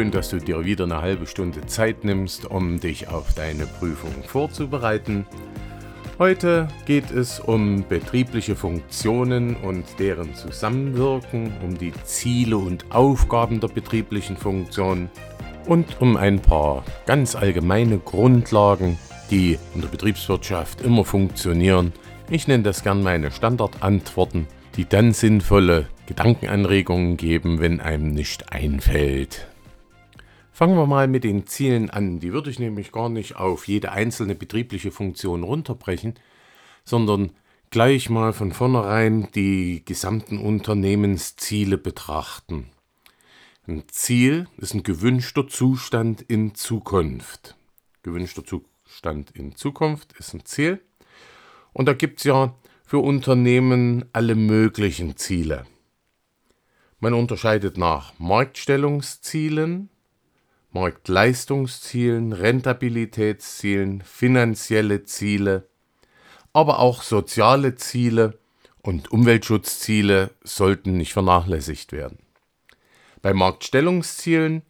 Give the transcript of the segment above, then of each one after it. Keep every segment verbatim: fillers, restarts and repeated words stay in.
schön, dass du dir wieder eine halbe Stunde Zeit nimmst, um dich auf deine Prüfung vorzubereiten. Heute geht es um betriebliche Funktionen und deren Zusammenwirken, um die Ziele und Aufgaben der betrieblichen Funktion und um ein paar ganz allgemeine Grundlagen, die in der Betriebswirtschaft immer funktionieren. Ich nenne das gern meine Standardantworten, die dann sinnvolle Gedankenanregungen geben, wenn einem nicht einfällt. Fangen wir mal mit den Zielen an. Die würde ich nämlich gar nicht auf jede einzelne betriebliche Funktion runterbrechen, sondern gleich mal von vornherein die gesamten Unternehmensziele betrachten. Ein Ziel ist ein gewünschter Zustand in Zukunft. Gewünschter Zustand in Zukunft ist ein Ziel. Und da gibt es ja für Unternehmen alle möglichen Ziele. Man unterscheidet nach Marktstellungszielen, Marktleistungszielen, Rentabilitätszielen, finanzielle Ziele, aber auch soziale Ziele und Umweltschutzziele sollten nicht vernachlässigt werden. Bei Marktstellungszielen,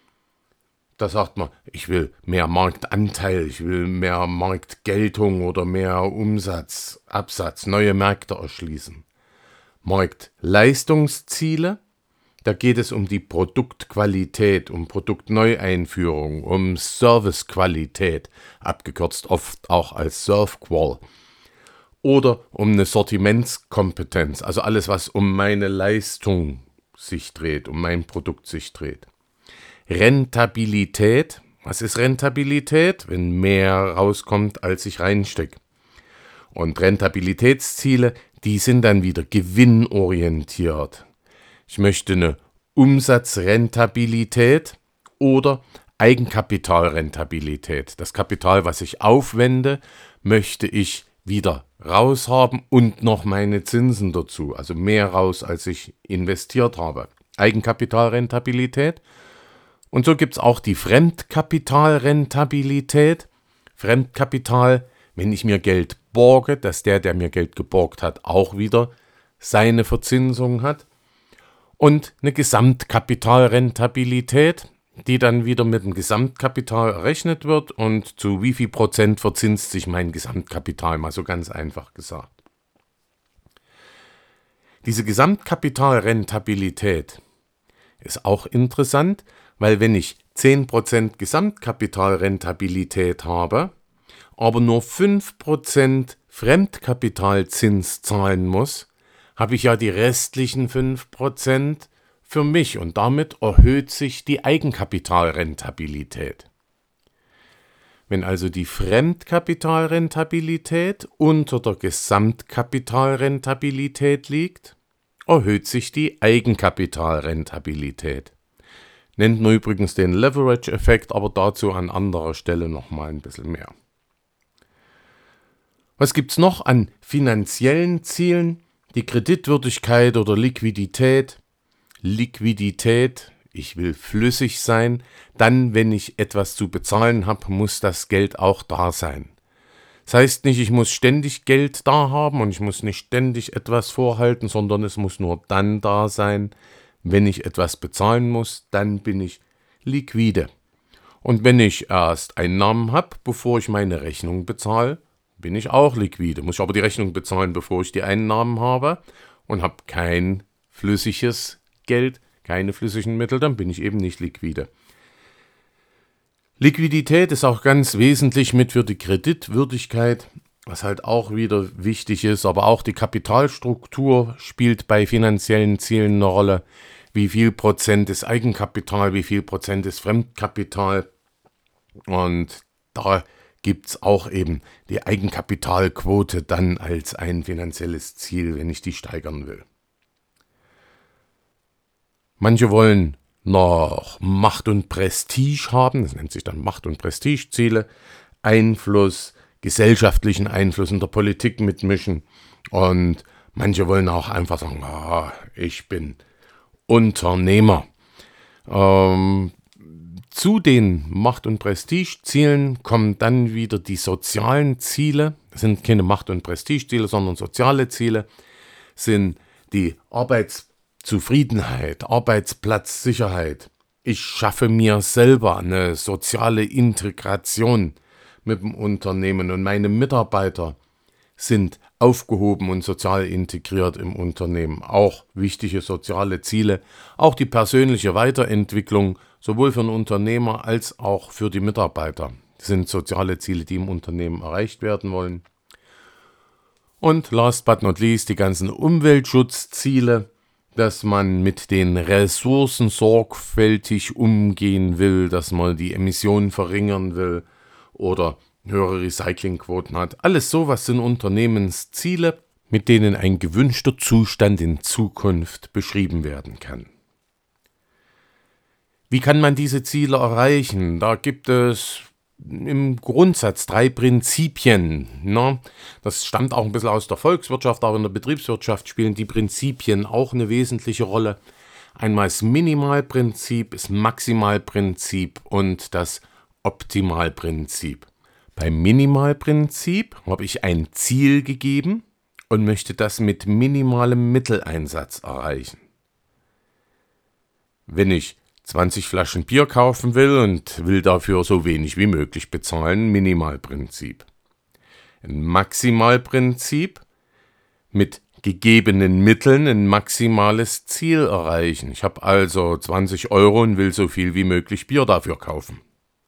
da sagt man, ich will mehr Marktanteil, ich will mehr Marktgeltung oder mehr Umsatz, Absatz, neue Märkte erschließen. Marktleistungsziele, da geht es um die Produktqualität, um Produktneueinführung, um Servicequalität, abgekürzt oft auch als ServQual. Oder um eine Sortimentskompetenz, also alles, was um meine Leistung sich dreht, um mein Produkt sich dreht. Rentabilität, was ist Rentabilität? Wenn mehr rauskommt, als ich reinstecke. Und Rentabilitätsziele, die sind dann wieder gewinnorientiert. Ich möchte eine Umsatzrentabilität oder Eigenkapitalrentabilität. Das Kapital, was ich aufwende, möchte ich wieder raushaben und noch meine Zinsen dazu, also mehr raus, als ich investiert habe. Eigenkapitalrentabilität. Und so gibt es auch die Fremdkapitalrentabilität. Fremdkapital, wenn ich mir Geld borge, dass der, der mir Geld geborgt hat, auch wieder seine Verzinsung hat. Und eine Gesamtkapitalrentabilität, die dann wieder mit dem Gesamtkapital errechnet wird und zu wie viel Prozent verzinst sich mein Gesamtkapital, mal so ganz einfach gesagt. Diese Gesamtkapitalrentabilität ist auch interessant, weil wenn ich zehn Prozent Gesamtkapitalrentabilität habe, aber nur fünf Prozent Fremdkapitalzins zahlen muss, habe ich ja die restlichen fünf Prozent für mich und damit erhöht sich die Eigenkapitalrentabilität. Wenn also die Fremdkapitalrentabilität unter der Gesamtkapitalrentabilität liegt, erhöht sich die Eigenkapitalrentabilität. Nennt man übrigens den Leverage-Effekt, aber dazu an anderer Stelle nochmal ein bisschen mehr. Was gibt es noch an finanziellen Zielen? Die Kreditwürdigkeit oder Liquidität. Liquidität, ich will flüssig sein. Dann, wenn ich etwas zu bezahlen habe, muss das Geld auch da sein. Das heißt nicht, ich muss ständig Geld da haben und ich muss nicht ständig etwas vorhalten, sondern es muss nur dann da sein, wenn ich etwas bezahlen muss, dann bin ich liquide. Und wenn ich erst Einnahmen habe, bevor ich meine Rechnung bezahle, bin ich auch liquide. Muss ich aber die Rechnung bezahlen, bevor ich die Einnahmen habe und habe kein flüssiges Geld, keine flüssigen Mittel, dann bin ich eben nicht liquide. Liquidität ist auch ganz wesentlich mit für die Kreditwürdigkeit, was halt auch wieder wichtig ist, aber auch die Kapitalstruktur spielt bei finanziellen Zielen eine Rolle. Wie viel Prozent ist Eigenkapital, wie viel Prozent ist Fremdkapital. Und da gibt es auch eben die Eigenkapitalquote dann als ein finanzielles Ziel, wenn ich die steigern will. Manche wollen noch Macht und Prestige haben, das nennt sich dann Macht- und Prestigeziele, Einfluss, gesellschaftlichen Einfluss in der Politik mitmischen und manche wollen auch einfach sagen, oh, ich bin Unternehmer. Ähm, zu den Macht- und Prestigezielen kommen dann wieder die sozialen Ziele. Das sind keine Macht- und Prestigeziele, sondern soziale Ziele, sind die Arbeitszufriedenheit, Arbeitsplatzsicherheit, Ich schaffe mir selber eine soziale Integration mit dem Unternehmen und meine Mitarbeiter sind aufgehoben und sozial integriert im Unternehmen. Auch wichtige soziale Ziele, auch die persönliche Weiterentwicklung, sowohl für den Unternehmer als auch für die Mitarbeiter, sind soziale Ziele, die im Unternehmen erreicht werden wollen. Und last but not least die ganzen Umweltschutzziele, dass man mit den Ressourcen sorgfältig umgehen will, dass man die Emissionen verringern will oder höhere Recyclingquoten hat. Alles sowas sind Unternehmensziele, mit denen ein gewünschter Zustand in Zukunft beschrieben werden kann. Wie kann man diese Ziele erreichen? Da gibt es im Grundsatz drei Prinzipien. Ne? Das stammt auch ein bisschen aus der Volkswirtschaft, aber in der Betriebswirtschaft spielen die Prinzipien auch eine wesentliche Rolle. Einmal das Minimalprinzip, das Maximalprinzip und das Optimalprinzip. Beim Minimalprinzip habe ich ein Ziel gegeben und möchte das mit minimalem Mitteleinsatz erreichen. Wenn ich zwanzig Flaschen Bier kaufen will und will dafür so wenig wie möglich bezahlen, Minimalprinzip. Ein Maximalprinzip, mit gegebenen Mitteln ein maximales Ziel erreichen. Ich habe also zwanzig Euro und will so viel wie möglich Bier dafür kaufen.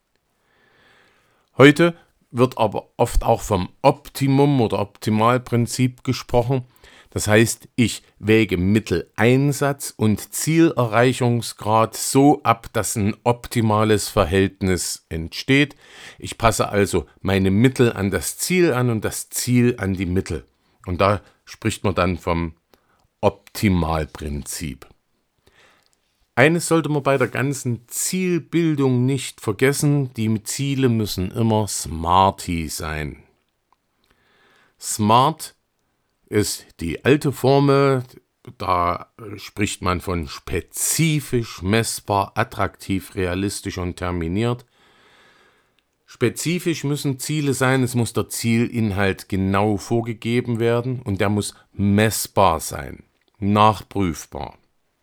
Heute wird aber oft auch vom Optimum oder Optimalprinzip gesprochen. Das heißt, ich wäge Mitteleinsatz und Zielerreichungsgrad so ab, dass ein optimales Verhältnis entsteht. Ich passe also meine Mittel an das Ziel an und das Ziel an die Mittel. Und da spricht man dann vom Optimalprinzip. Eines sollte man bei der ganzen Zielbildung nicht vergessen: Die Ziele müssen immer Smarty sein. Smart ist die alte Formel, da spricht man von spezifisch, messbar, attraktiv, realistisch und terminiert. Spezifisch müssen Ziele sein, es muss der Zielinhalt genau vorgegeben werden und der muss messbar sein, nachprüfbar.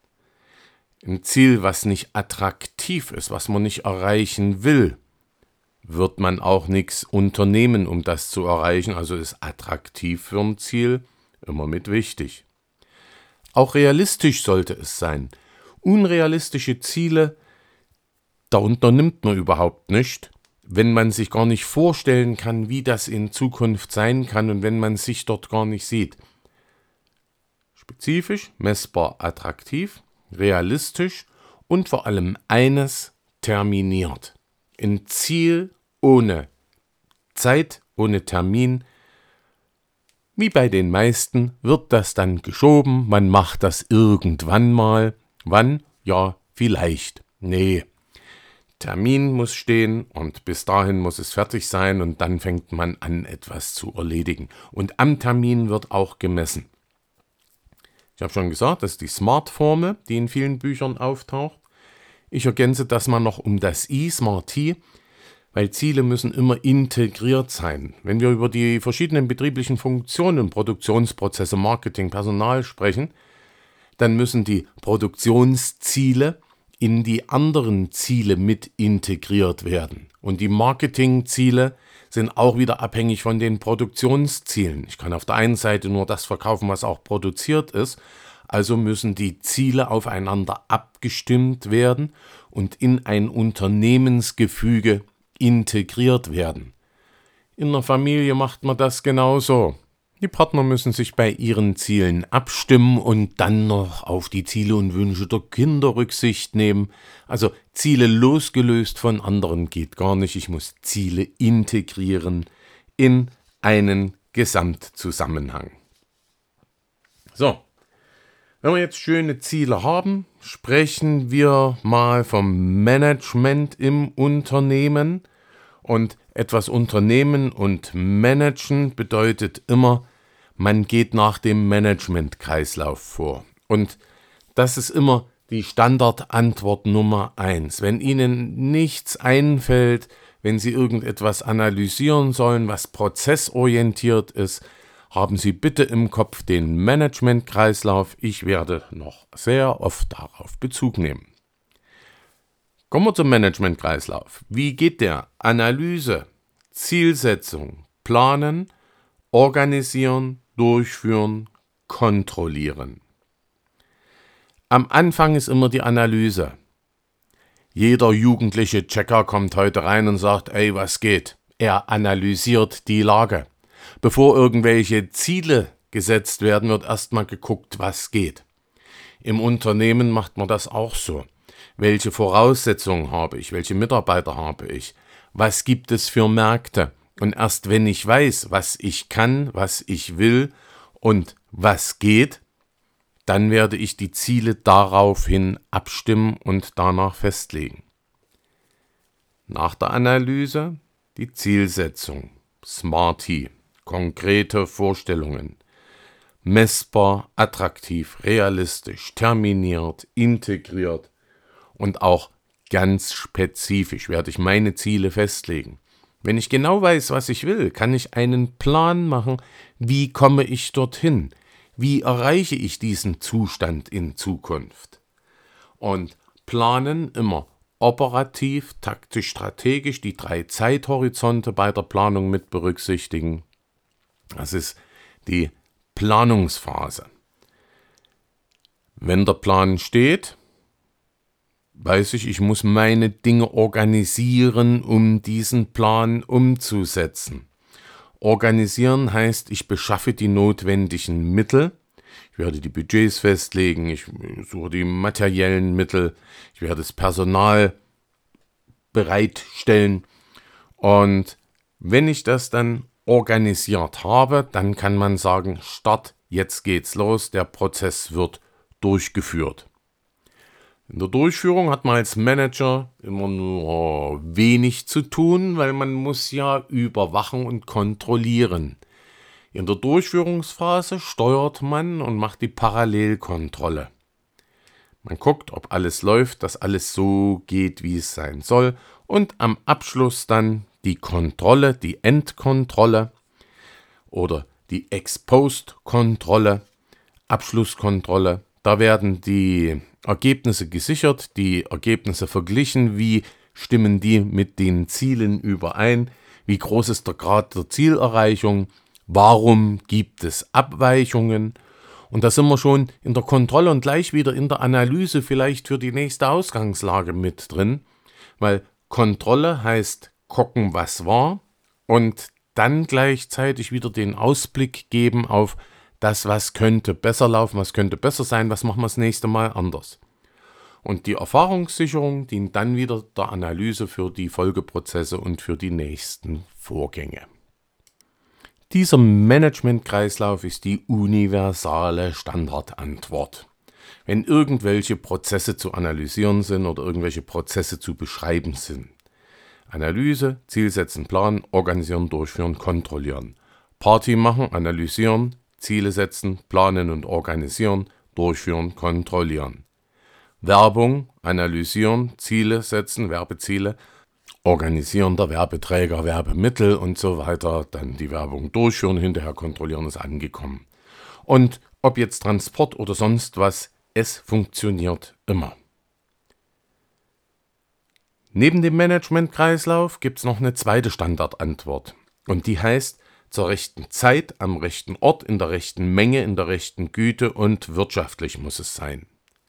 Ein Ziel, was nicht attraktiv ist, was man nicht erreichen will, wird man auch nichts unternehmen, um das zu erreichen. Also ist attraktiv für ein Ziel immer mit wichtig. Auch realistisch sollte es sein. Unrealistische Ziele, da unternimmt man überhaupt nicht, wenn man sich gar nicht vorstellen kann, wie das in Zukunft sein kann und wenn man sich dort gar nicht sieht. Spezifisch, messbar, attraktiv, realistisch und vor allem eines, terminiert. Ein Ziel ohne Zeit, ohne Termin. Wie bei den meisten wird das dann geschoben, man macht das irgendwann mal. Wann? Ja, vielleicht. Nee. Termin muss stehen und bis dahin muss es fertig sein und dann fängt man an, etwas zu erledigen. Und am Termin wird auch gemessen. Ich habe schon gesagt, das ist die Smart-Formel, die in vielen Büchern auftaucht. Ich ergänze das mal noch um das I, Smarty, weil Ziele müssen immer integriert sein. Wenn wir über die verschiedenen betrieblichen Funktionen, Produktionsprozesse, Marketing, Personal sprechen, dann müssen die Produktionsziele in die anderen Ziele mit integriert werden. Und die Marketingziele sind auch wieder abhängig von den Produktionszielen. Ich kann auf der einen Seite nur das verkaufen, was auch produziert ist, also müssen die Ziele aufeinander abgestimmt werden und in ein Unternehmensgefüge integriert werden. In der Familie macht man das genauso. Die Partner müssen sich bei ihren Zielen abstimmen und dann noch auf die Ziele und Wünsche der Kinder Rücksicht nehmen. Also Ziele losgelöst von anderen geht gar nicht. Ich muss Ziele integrieren in einen Gesamtzusammenhang. So, wenn wir jetzt schöne Ziele haben, sprechen wir mal vom Management im Unternehmen. Und etwas unternehmen und managen bedeutet immer, man geht nach dem Managementkreislauf vor. Und das ist immer die Standardantwort Nummer eins. Wenn Ihnen nichts einfällt, wenn Sie irgendetwas analysieren sollen, was prozessorientiert ist, haben Sie bitte im Kopf den Managementkreislauf. Ich werde noch sehr oft darauf Bezug nehmen. Kommen wir zum Management-Kreislauf. Wie geht der? Analyse, Zielsetzung, planen, organisieren, durchführen, kontrollieren. Am Anfang ist immer die Analyse. Jeder jugendliche Checker kommt heute rein und sagt, ey, was geht? Er analysiert die Lage. Bevor irgendwelche Ziele gesetzt werden, wird erstmal geguckt, was geht. Im Unternehmen macht man das auch so. Welche Voraussetzungen habe ich? Welche Mitarbeiter habe ich? Was gibt es für Märkte? Und erst wenn ich weiß, was ich kann, was ich will und was geht, dann werde ich die Ziele daraufhin abstimmen und danach festlegen. Nach der Analyse die Zielsetzung, Smarty, konkrete Vorstellungen, messbar, attraktiv, realistisch, terminiert, integriert und auch ganz spezifisch werde ich meine Ziele festlegen. Wenn ich genau weiß, was ich will, kann ich einen Plan machen, wie komme ich dorthin, wie erreiche ich diesen Zustand in Zukunft. Und planen immer operativ, taktisch, strategisch, die drei Zeithorizonte bei der Planung mit berücksichtigen. Das ist die Planungsphase. Wenn der Plan steht, weiß ich, ich muss meine Dinge organisieren, um diesen Plan umzusetzen. Organisieren heißt, ich beschaffe die notwendigen Mittel. Ich werde die Budgets festlegen, ich suche die materiellen Mittel, ich werde das Personal bereitstellen. Und wenn ich das dann organisiert habe, dann kann man sagen, Start, jetzt geht's los, der Prozess wird durchgeführt. In der Durchführung hat man als Manager immer nur wenig zu tun, weil man muss ja überwachen und kontrollieren. In der Durchführungsphase steuert man und macht die Parallelkontrolle. Man guckt, ob alles läuft, dass alles so geht, wie es sein soll. Und am Abschluss dann die Kontrolle, die Endkontrolle oder die Ex-Post-Kontrolle, Abschlusskontrolle. Da werden die Ergebnisse gesichert, die Ergebnisse verglichen, wie stimmen die mit den Zielen überein, wie groß ist der Grad der Zielerreichung, warum gibt es Abweichungen. Und da sind wir schon in der Kontrolle und gleich wieder in der Analyse vielleicht für die nächste Ausgangslage mit drin, weil Kontrolle heißt gucken, was war und dann gleichzeitig wieder den Ausblick geben auf das, was könnte besser laufen, was könnte besser sein, was machen wir das nächste Mal anders. Und die Erfahrungssicherung dient dann wieder der Analyse für die Folgeprozesse und für die nächsten Vorgänge. Dieser Management-Kreislauf ist die universale Standardantwort. Wenn irgendwelche Prozesse zu analysieren sind oder irgendwelche Prozesse zu beschreiben sind. Analyse, Ziel setzen, planen, organisieren, durchführen, kontrollieren. Party machen, analysieren, Ziele setzen, planen und organisieren, durchführen, kontrollieren. Werbung, analysieren, Ziele setzen, Werbeziele, organisieren der Werbeträger, Werbemittel und so weiter, dann die Werbung durchführen, hinterher kontrollieren, ist angekommen. Und ob jetzt Transport oder sonst was, es funktioniert immer. Neben dem Management-Kreislauf gibt es noch eine zweite Standardantwort und die heißt, zur rechten Zeit, am rechten Ort, in der rechten Menge, in der rechten Güte und wirtschaftlich muss es sein.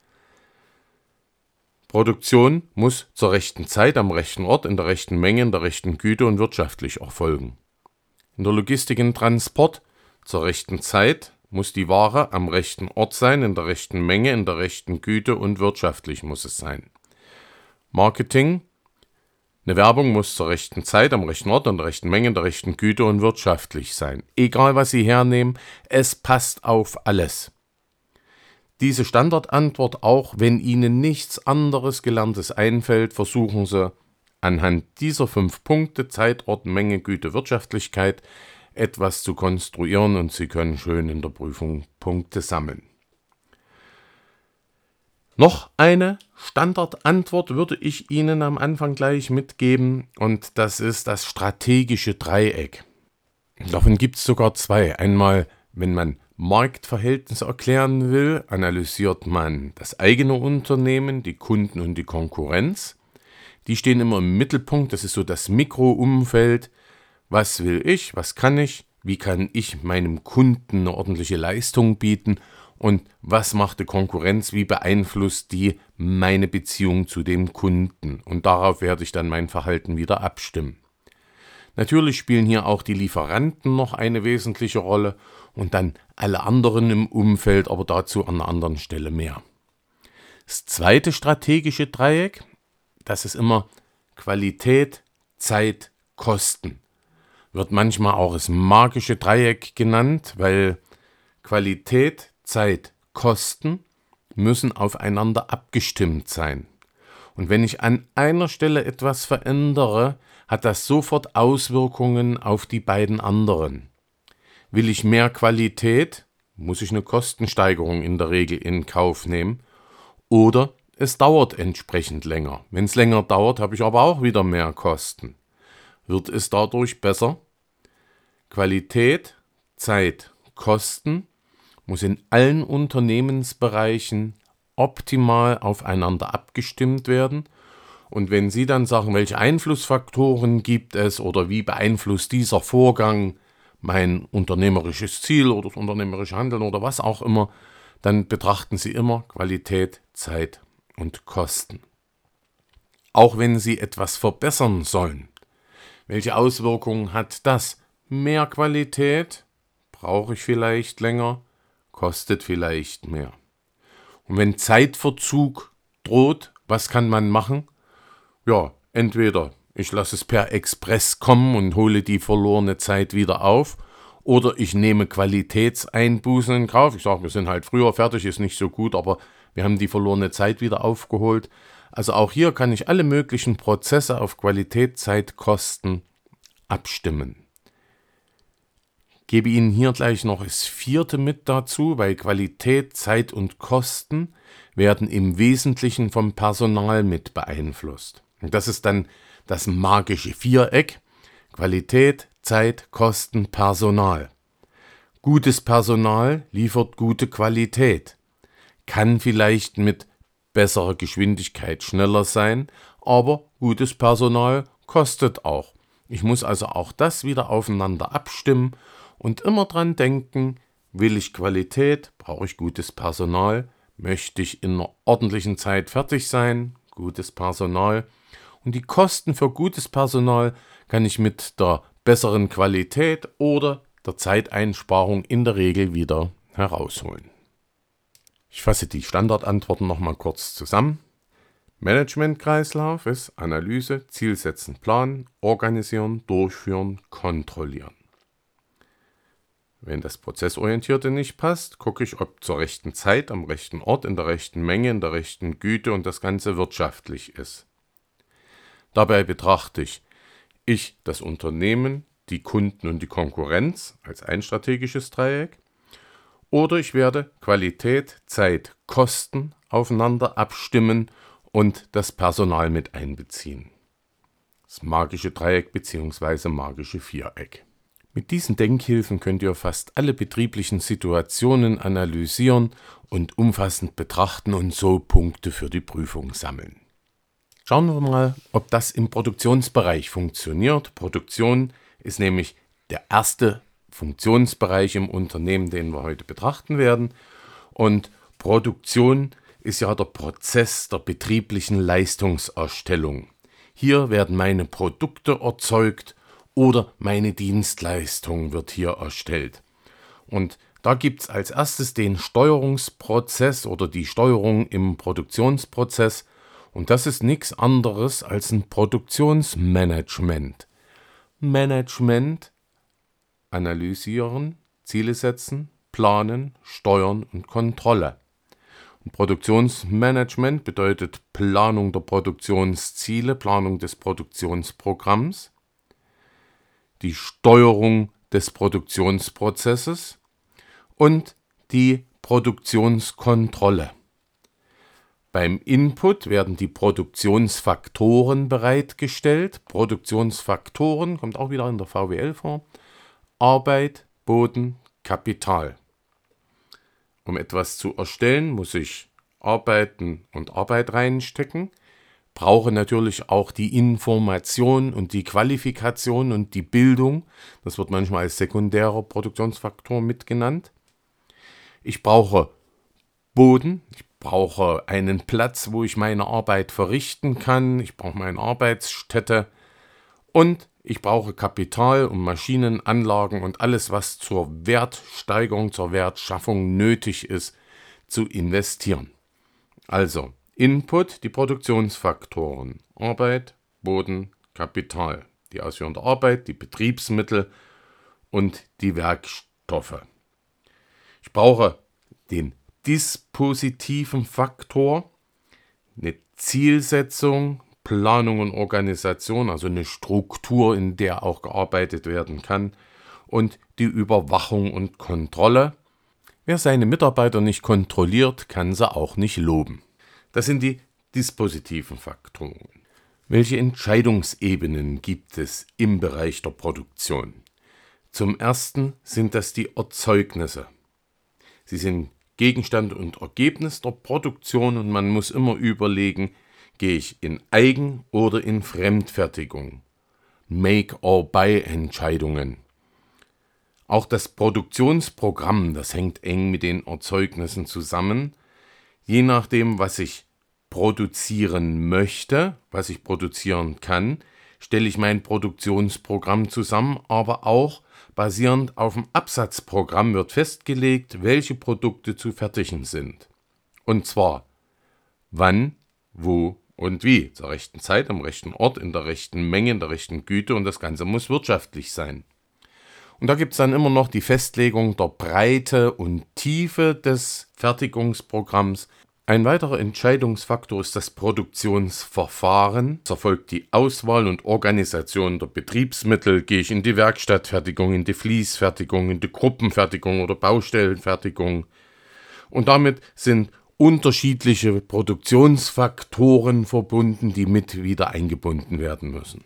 Produktion muss zur rechten Zeit, am rechten Ort, in der rechten Menge, in der rechten Güte und wirtschaftlich erfolgen. In der Logistik und Transport zur rechten Zeit muss die Ware am rechten Ort sein, in der rechten Menge, in der rechten Güte und wirtschaftlich muss es sein. Marketing. Eine Werbung muss zur rechten Zeit, am rechten Ort, in der rechten Menge, in der rechten Güte und wirtschaftlich sein. Egal, was Sie hernehmen, es passt auf alles. Diese Standardantwort auch, wenn Ihnen nichts anderes Gelerntes einfällt, versuchen Sie anhand dieser fünf Punkte, Zeit, Ort, Menge, Güte, Wirtschaftlichkeit, etwas zu konstruieren und Sie können schön in der Prüfung Punkte sammeln. Noch eine Standardantwort würde ich Ihnen am Anfang gleich mitgeben und das ist das strategische Dreieck. Davon gibt es sogar zwei. Einmal, wenn man Marktverhältnisse erklären will, analysiert man das eigene Unternehmen, die Kunden und die Konkurrenz. Die stehen immer im Mittelpunkt, das ist so das Mikroumfeld. Was will ich, was kann ich, wie kann ich meinem Kunden eine ordentliche Leistung bieten und was macht die Konkurrenz, wie beeinflusst die meine Beziehung zu dem Kunden. Und darauf werde ich dann mein Verhalten wieder abstimmen. Natürlich spielen hier auch die Lieferanten noch eine wesentliche Rolle und dann alle anderen im Umfeld, aber dazu an einer anderen Stelle mehr. Das zweite strategische Dreieck, das ist immer Qualität, Zeit, Kosten. Wird manchmal auch das magische Dreieck genannt, weil Qualität, Zeit, Kosten müssen aufeinander abgestimmt sein. Und wenn ich an einer Stelle etwas verändere, hat das sofort Auswirkungen auf die beiden anderen. Will ich mehr Qualität, muss ich eine Kostensteigerung in der Regel in Kauf nehmen. Oder es dauert entsprechend länger. Wenn es länger dauert, habe ich aber auch wieder mehr Kosten. Wird es dadurch besser? Qualität, Zeit, Kosten muss in allen Unternehmensbereichen optimal aufeinander abgestimmt werden. Und wenn Sie dann sagen, welche Einflussfaktoren gibt es oder wie beeinflusst dieser Vorgang mein unternehmerisches Ziel oder das unternehmerische Handeln oder was auch immer, dann betrachten Sie immer Qualität, Zeit und Kosten. Auch wenn Sie etwas verbessern sollen, welche Auswirkungen hat das? Mehr Qualität, brauche ich vielleicht länger, kostet vielleicht mehr. Und wenn Zeitverzug droht, was kann man machen? Ja, entweder ich lasse es per Express kommen und hole die verlorene Zeit wieder auf, oder ich nehme Qualitätseinbußen in Kauf. Ich sage, wir sind halt früher fertig, ist nicht so gut, aber wir haben die verlorene Zeit wieder aufgeholt. Also auch hier kann ich alle möglichen Prozesse auf Qualität, Zeit, Kosten abstimmen. Gebe Ihnen hier gleich noch das vierte mit dazu, weil Qualität, Zeit und Kosten werden im Wesentlichen vom Personal mit beeinflusst. Und das ist dann das magische Viereck: Qualität, Zeit, Kosten, Personal. Gutes Personal liefert gute Qualität, kann vielleicht mit besserer Geschwindigkeit schneller sein, aber gutes Personal kostet auch. Ich muss also auch das wieder aufeinander abstimmen und immer dran denken, will ich Qualität, brauche ich gutes Personal, möchte ich in einer ordentlichen Zeit fertig sein, gutes Personal. Und die Kosten für gutes Personal kann ich mit der besseren Qualität oder der Zeiteinsparung in der Regel wieder herausholen. Ich fasse die Standardantworten nochmal kurz zusammen. Managementkreislauf ist Analyse, Zielsetzen, Planen, Organisieren, Durchführen, Kontrollieren. Wenn das Prozessorientierte nicht passt, gucke ich, ob zur rechten Zeit, am rechten Ort, in der rechten Menge, in der rechten Güte und das Ganze wirtschaftlich ist. Dabei betrachte ich ich, das Unternehmen, die Kunden und die Konkurrenz als ein strategisches Dreieck. Oder ich werde Qualität, Zeit, Kosten aufeinander abstimmen und das Personal mit einbeziehen. Das magische Dreieck bzw. magische Viereck. Mit diesen Denkhilfen könnt ihr fast alle betrieblichen Situationen analysieren und umfassend betrachten und so Punkte für die Prüfung sammeln. Schauen wir mal, ob das im Produktionsbereich funktioniert. Produktion ist nämlich der erste Funktionsbereich im Unternehmen, den wir heute betrachten werden. Und Produktion ist ja der Prozess der betrieblichen Leistungserstellung. Hier werden meine Produkte erzeugt oder meine Dienstleistung wird hier erstellt. Und da gibt es als erstes den Steuerungsprozess oder die Steuerung im Produktionsprozess. Und das ist nichts anderes als ein Produktionsmanagement. Management, analysieren, Ziele setzen, planen, steuern und Kontrolle. Und Produktionsmanagement bedeutet Planung der Produktionsziele, Planung des Produktionsprogramms, die Steuerung des Produktionsprozesses und die Produktionskontrolle. Beim Input werden die Produktionsfaktoren bereitgestellt. Produktionsfaktoren kommt auch wieder in der V W L vor. Arbeit, Boden, Kapital. Um etwas zu erstellen, muss ich Arbeiten und Arbeit reinstecken. brauche natürlich auch die Information und die Qualifikation und die Bildung. Das wird manchmal als sekundärer Produktionsfaktor mitgenannt. Ich brauche Boden, ich brauche einen Platz, wo ich meine Arbeit verrichten kann. Ich brauche meine Arbeitsstätte und ich brauche Kapital, um Maschinen, Anlagen und alles, was zur Wertsteigerung, zur Wertschaffung nötig ist, zu investieren. Also Input, die Produktionsfaktoren, Arbeit, Boden, Kapital, die ausführende Arbeit, die Betriebsmittel und die Werkstoffe. Ich brauche den dispositiven Faktor, eine Zielsetzung, Planung und Organisation, also eine Struktur, in der auch gearbeitet werden kann, und die Überwachung und Kontrolle. Wer seine Mitarbeiter nicht kontrolliert, kann sie auch nicht loben. Das sind die dispositiven Faktoren. Welche Entscheidungsebenen gibt es im Bereich der Produktion? Zum ersten sind das die Erzeugnisse. Sie sind Gegenstand und Ergebnis der Produktion und man muss immer überlegen, gehe ich in Eigen- oder in Fremdfertigung? Make-or-Buy-Entscheidungen. Auch das Produktionsprogramm, das hängt eng mit den Erzeugnissen zusammen. Je nachdem, was ich produzieren möchte, was ich produzieren kann, stelle ich mein Produktionsprogramm zusammen, aber auch basierend auf dem Absatzprogramm wird festgelegt, welche Produkte zu fertigen sind. Und zwar wann, wo und wie, zur rechten Zeit, am rechten Ort, in der rechten Menge, in der rechten Güte, und das Ganze muss wirtschaftlich sein. Und da gibt es dann immer noch die Festlegung der Breite und Tiefe des Fertigungsprogramms. Ein weiterer Entscheidungsfaktor ist das Produktionsverfahren. Es erfolgt die Auswahl und Organisation der Betriebsmittel. Gehe ich in die Werkstattfertigung, in die Fließfertigung, in die Gruppenfertigung oder Baustellenfertigung. Und damit sind unterschiedliche Produktionsfaktoren verbunden, die mit wieder eingebunden werden müssen.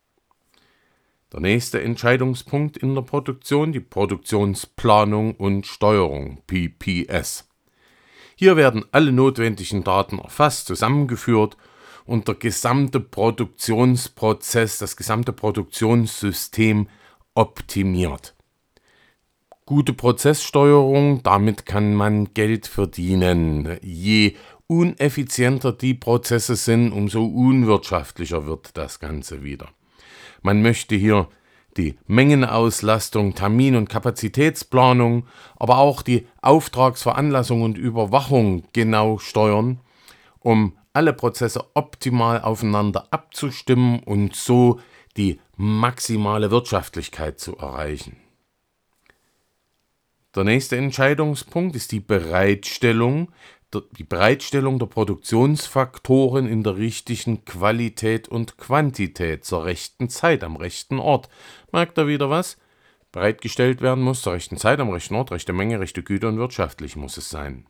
Der nächste Entscheidungspunkt in der Produktion, die Produktionsplanung und Steuerung, P P S. Hier werden alle notwendigen Daten erfasst, zusammengeführt und der gesamte Produktionsprozess, das gesamte Produktionssystem optimiert. Gute Prozesssteuerung, damit kann man Geld verdienen. Je uneffizienter die Prozesse sind, umso unwirtschaftlicher wird das Ganze wieder. Man möchte hier die Mengenauslastung, Termin- und Kapazitätsplanung, aber auch die Auftragsveranlassung und Überwachung genau steuern, um alle Prozesse optimal aufeinander abzustimmen und so die maximale Wirtschaftlichkeit zu erreichen. Der nächste Entscheidungspunkt ist die Bereitstellung, die Bereitstellung der Produktionsfaktoren in der richtigen Qualität und Quantität zur rechten Zeit am rechten Ort. Merkt ihr wieder was? Bereitgestellt werden muss zur rechten Zeit am rechten Ort, rechte Menge, rechte Güte und wirtschaftlich muss es sein.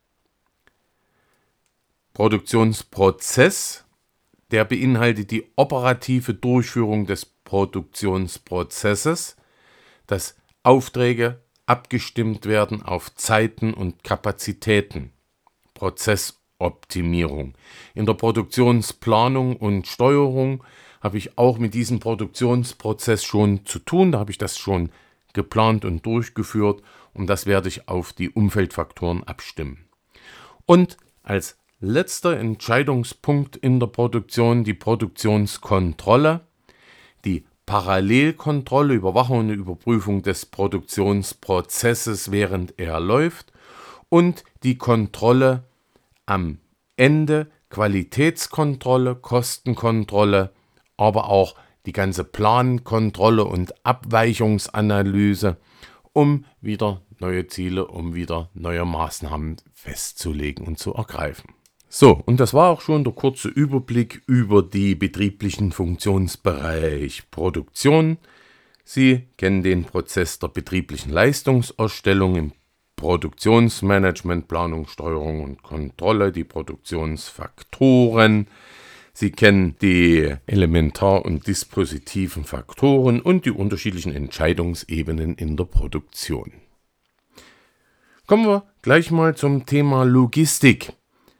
Produktionsprozess, der beinhaltet die operative Durchführung des Produktionsprozesses, dass Aufträge abgestimmt werden auf Zeiten und Kapazitäten. Prozessoptimierung. In der Produktionsplanung und Steuerung habe ich auch mit diesem Produktionsprozess schon zu tun. Da habe ich das schon geplant und durchgeführt und das werde ich auf die Umfeldfaktoren abstimmen. Und als letzter Entscheidungspunkt in der Produktion die Produktionskontrolle, die Parallelkontrolle, Überwachung und Überprüfung des Produktionsprozesses, während er läuft, und die Kontrolle am Ende, Qualitätskontrolle, Kostenkontrolle, aber auch die ganze Plankontrolle und Abweichungsanalyse, um wieder neue Ziele, um wieder neue Maßnahmen festzulegen und zu ergreifen. So, und das war auch schon der kurze Überblick über die betrieblichen Funktionsbereich Produktion. Sie kennen den Prozess der betrieblichen Leistungserstellung im Produktionsmanagement, Planung, Steuerung und Kontrolle, die Produktionsfaktoren. Sie kennen die elementar- und dispositiven Faktoren und die unterschiedlichen Entscheidungsebenen in der Produktion. Kommen wir gleich mal zum Thema Logistik.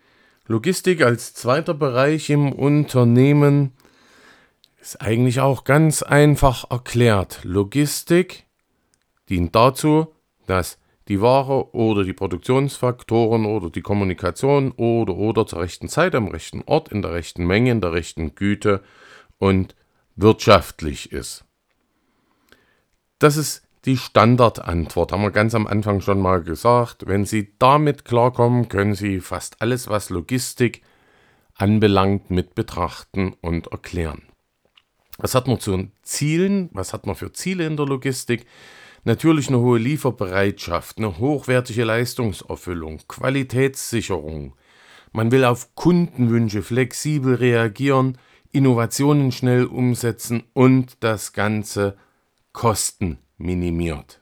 Logistik als zweiter Bereich im Unternehmen ist eigentlich auch ganz einfach erklärt. Logistik dient dazu, dass die Ware oder die Produktionsfaktoren oder die Kommunikation oder oder zur rechten Zeit, am rechten Ort, in der rechten Menge, in der rechten Güte und wirtschaftlich ist. Das ist die Standardantwort, haben wir ganz am Anfang schon mal gesagt. Wenn Sie damit klarkommen, können Sie fast alles, was Logistik anbelangt, mit betrachten und erklären. Was hat man zu Zielen? Was hat man für Ziele in der Logistik? Natürlich eine hohe Lieferbereitschaft, eine hochwertige Leistungserfüllung, Qualitätssicherung. Man will auf Kundenwünsche flexibel reagieren, Innovationen schnell umsetzen und das Ganze Kosten minimiert.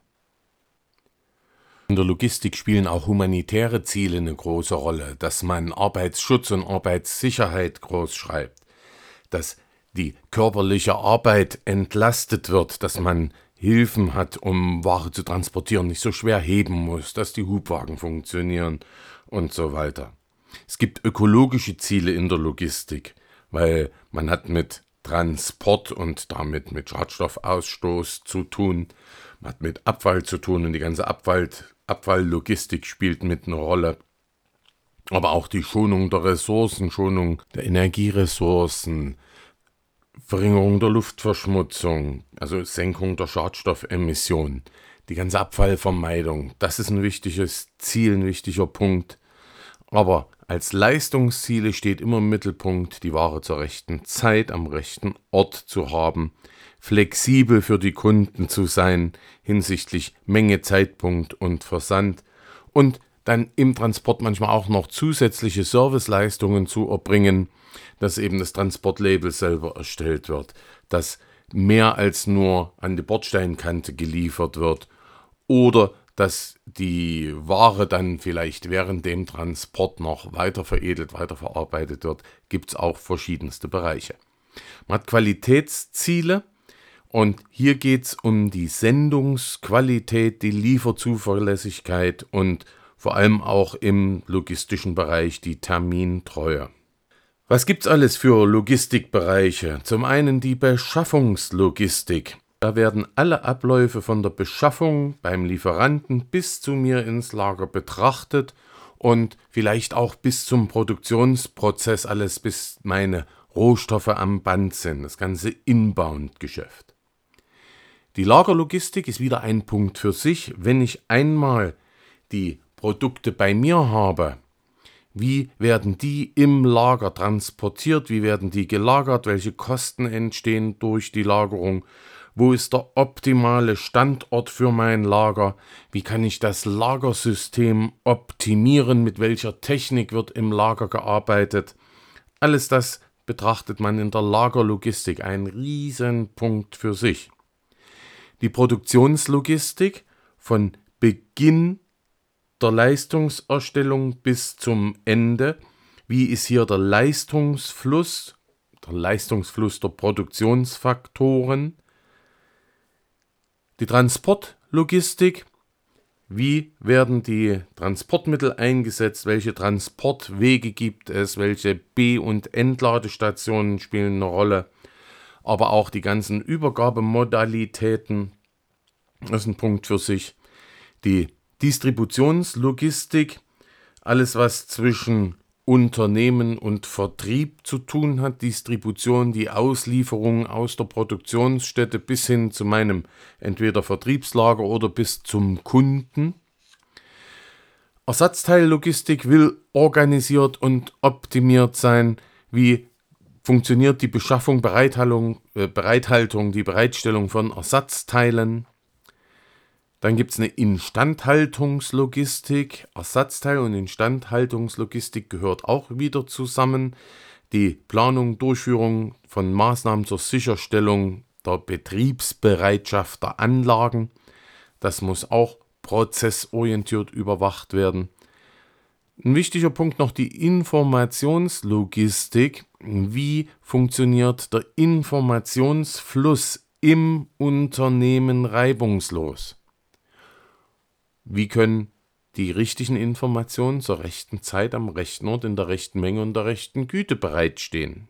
In der Logistik spielen auch humanitäre Ziele eine große Rolle, dass man Arbeitsschutz und Arbeitssicherheit groß schreibt, dass die körperliche Arbeit entlastet wird, dass man Hilfen hat, um Ware zu transportieren, nicht so schwer heben muss, dass die Hubwagen funktionieren und so weiter. Es gibt ökologische Ziele in der Logistik, weil man hat mit Transport und damit mit Schadstoffausstoß zu tun, man hat mit Abfall zu tun und die ganze Abfall, Abfalllogistik spielt mit eine Rolle. Aber auch die Schonung der Ressourcen, Schonung der Energieressourcen, Verringerung der Luftverschmutzung, also Senkung der Schadstoffemissionen, die ganze Abfallvermeidung, das ist ein wichtiges Ziel, ein wichtiger Punkt. Aber als Leistungsziele steht immer im Mittelpunkt, die Ware zur rechten Zeit am rechten Ort zu haben, flexibel für die Kunden zu sein hinsichtlich Menge, Zeitpunkt und Versand und dann im Transport manchmal auch noch zusätzliche Serviceleistungen zu erbringen, dass eben das Transportlabel selber erstellt wird, dass mehr als nur an die Bordsteinkante geliefert wird oder dass die Ware dann vielleicht während dem Transport noch weiter veredelt, weiter verarbeitet wird, gibt es auch verschiedenste Bereiche. Man hat Qualitätsziele und hier geht es um die Sendungsqualität, die Lieferzuverlässigkeit und vor allem auch im logistischen Bereich die Termintreue. Was gibt's alles für Logistikbereiche? Zum einen die Beschaffungslogistik. Da werden alle Abläufe von der Beschaffung beim Lieferanten bis zu mir ins Lager betrachtet und vielleicht auch bis zum Produktionsprozess alles, bis meine Rohstoffe am Band sind, das ganze Inbound-Geschäft. Die Lagerlogistik ist wieder ein Punkt für sich. Wenn ich einmal die Produkte bei mir habe, wie werden die im Lager transportiert, wie werden die gelagert, welche Kosten entstehen durch die Lagerung, wo ist der optimale Standort für mein Lager, wie kann ich das Lagersystem optimieren, mit welcher Technik wird im Lager gearbeitet. Alles das betrachtet man in der Lagerlogistik, ein Riesenpunkt für sich. Die Produktionslogistik von Beginn der Leistungserstellung bis zum Ende. Wie ist hier der Leistungsfluss, der Leistungsfluss der Produktionsfaktoren? Die Transportlogistik. Wie werden die Transportmittel eingesetzt? Welche Transportwege gibt es? Welche B- und Entladestationen spielen eine Rolle? Aber auch die ganzen Übergabemodalitäten. Das ist ein Punkt für sich. Die Distributionslogistik, alles was zwischen Unternehmen und Vertrieb zu tun hat, Distribution, die Auslieferung aus der Produktionsstätte bis hin zu meinem entweder Vertriebslager oder bis zum Kunden. Ersatzteillogistik will organisiert und optimiert sein. Wie funktioniert die Beschaffung, Bereithaltung, äh, Bereithaltung, die Bereitstellung von Ersatzteilen? Dann gibt es eine Instandhaltungslogistik. Ersatzteil- und Instandhaltungslogistik gehört auch wieder zusammen. Die Planung, Durchführung von Maßnahmen zur Sicherstellung der Betriebsbereitschaft der Anlagen. Das muss auch prozessorientiert überwacht werden. Ein wichtiger Punkt noch die Informationslogistik. Wie funktioniert der Informationsfluss im Unternehmen reibungslos? Wie können die richtigen Informationen zur rechten Zeit am rechten Ort in der rechten Menge und der rechten Güte bereitstehen.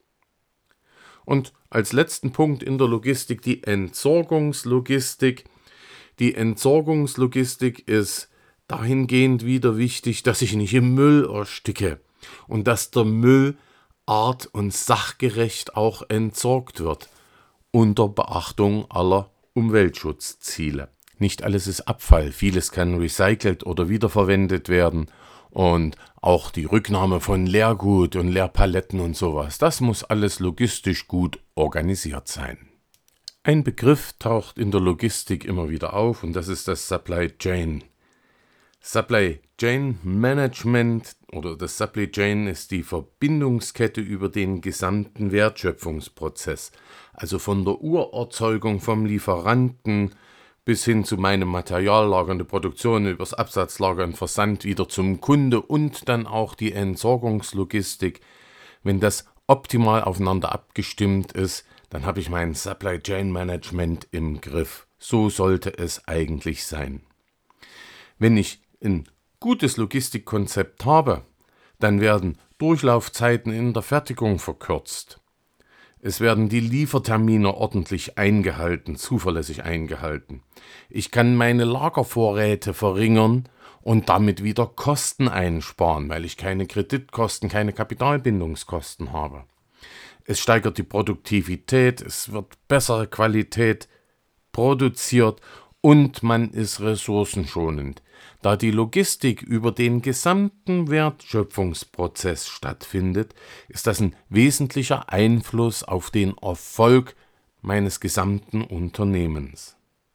Und als letzten Punkt in der Logistik die Entsorgungslogistik. Die Entsorgungslogistik ist dahingehend wieder wichtig, dass ich nicht im Müll ersticke und dass der Müll art- und sachgerecht auch entsorgt wird, unter Beachtung aller Umweltschutzziele. Nicht alles ist Abfall, vieles kann recycelt oder wiederverwendet werden und auch die Rücknahme von Leergut und Leerpaletten und sowas, das muss alles logistisch gut organisiert sein. Ein Begriff taucht in der Logistik immer wieder auf und das ist das Supply Chain. Supply Chain Management oder das Supply Chain ist die Verbindungskette über den gesamten Wertschöpfungsprozess, also von der Urerzeugung vom Lieferanten bis hin zu meinem Materiallager und der Produktion, übers Absatzlager und Versand wieder zum Kunde und dann auch die Entsorgungslogistik. Wenn das optimal aufeinander abgestimmt ist, dann habe ich mein Supply Chain Management im Griff. So sollte es eigentlich sein. Wenn ich ein gutes Logistikkonzept habe, dann werden Durchlaufzeiten in der Fertigung verkürzt. Es werden die Liefertermine ordentlich eingehalten, zuverlässig eingehalten. Ich kann meine Lagervorräte verringern und damit wieder Kosten einsparen, weil ich keine Kreditkosten, keine Kapitalbindungskosten habe. Es steigert die Produktivität, es wird bessere Qualität produziert und man ist ressourcenschonend. Da die Logistik über den gesamten Wertschöpfungsprozess stattfindet, ist das ein wesentlicher Einfluss auf den Erfolg meines gesamten Unternehmens.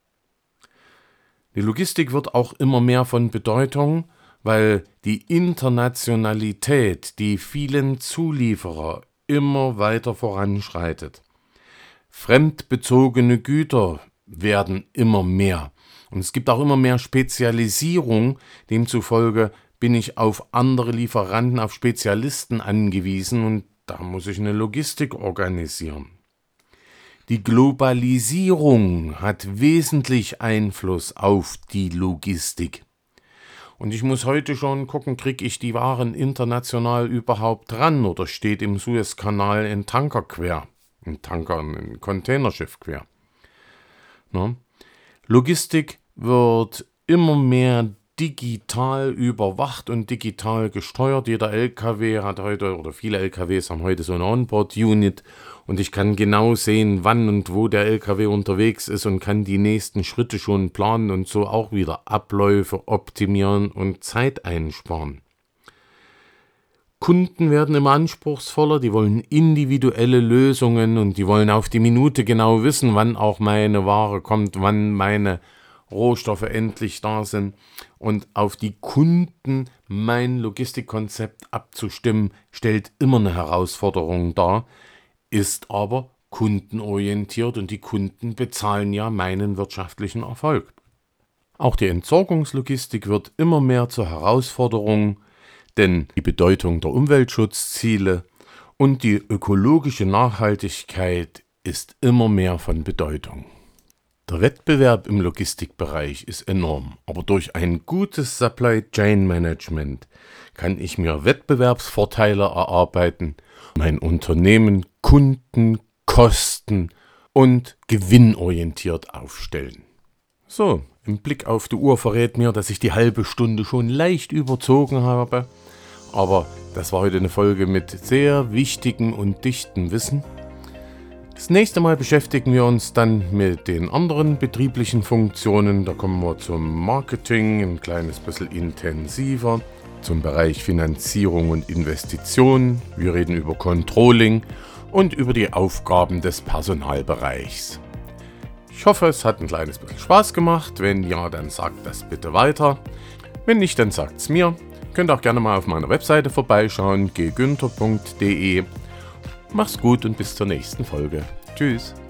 Die Logistik wird auch immer mehr von Bedeutung, weil die Internationalität, die vielen Zulieferer immer weiter voranschreitet. Fremdbezogene Güter werden immer mehr. Und es gibt auch immer mehr Spezialisierung, demzufolge bin ich auf andere Lieferanten, auf Spezialisten angewiesen und da muss ich eine Logistik organisieren. Die Globalisierung hat wesentlich Einfluss auf die Logistik. Und ich muss heute schon gucken, kriege ich die Waren international überhaupt dran oder steht im Suezkanal ein Tanker quer, ein Tanker, ein Containerschiff quer. Ne? Logistik wird immer mehr digital überwacht und digital gesteuert. Jeder L K W hat heute, oder viele L K Ws haben heute so eine Onboard-Unit und ich kann genau sehen, wann und wo der L K W unterwegs ist und kann die nächsten Schritte schon planen und so auch wieder Abläufe optimieren und Zeit einsparen. Kunden werden immer anspruchsvoller, die wollen individuelle Lösungen und die wollen auf die Minute genau wissen, wann auch meine Ware kommt, wann meine Rohstoffe endlich da sind. Und auf die Kunden mein Logistikkonzept abzustimmen, stellt immer eine Herausforderung dar, ist aber kundenorientiert und die Kunden bezahlen ja meinen wirtschaftlichen Erfolg. Auch die Entsorgungslogistik wird immer mehr zur Herausforderung, denn die Bedeutung der Umweltschutzziele und die ökologische Nachhaltigkeit ist immer mehr von Bedeutung. Der Wettbewerb im Logistikbereich ist enorm, aber durch ein gutes Supply Chain Management kann ich mir Wettbewerbsvorteile erarbeiten, mein Unternehmen kunden-, kosten- und gewinnorientiert aufstellen. So, im Blick auf die Uhr verrät mir, dass ich die halbe Stunde schon leicht überzogen habe, aber das war heute eine Folge mit sehr wichtigem und dichtem Wissen. Das nächste Mal beschäftigen wir uns dann mit den anderen betrieblichen Funktionen. Da kommen wir zum Marketing, ein kleines bisschen intensiver, zum Bereich Finanzierung und Investitionen. Wir reden über Controlling und über die Aufgaben des Personalbereichs. Ich hoffe, es hat ein kleines bisschen Spaß gemacht. Wenn ja, dann sagt das bitte weiter. Wenn nicht, dann sagt's mir. Könnt auch gerne mal auf meiner Webseite vorbeischauen, g günther punkt de. Mach's gut und bis zur nächsten Folge. Tschüss.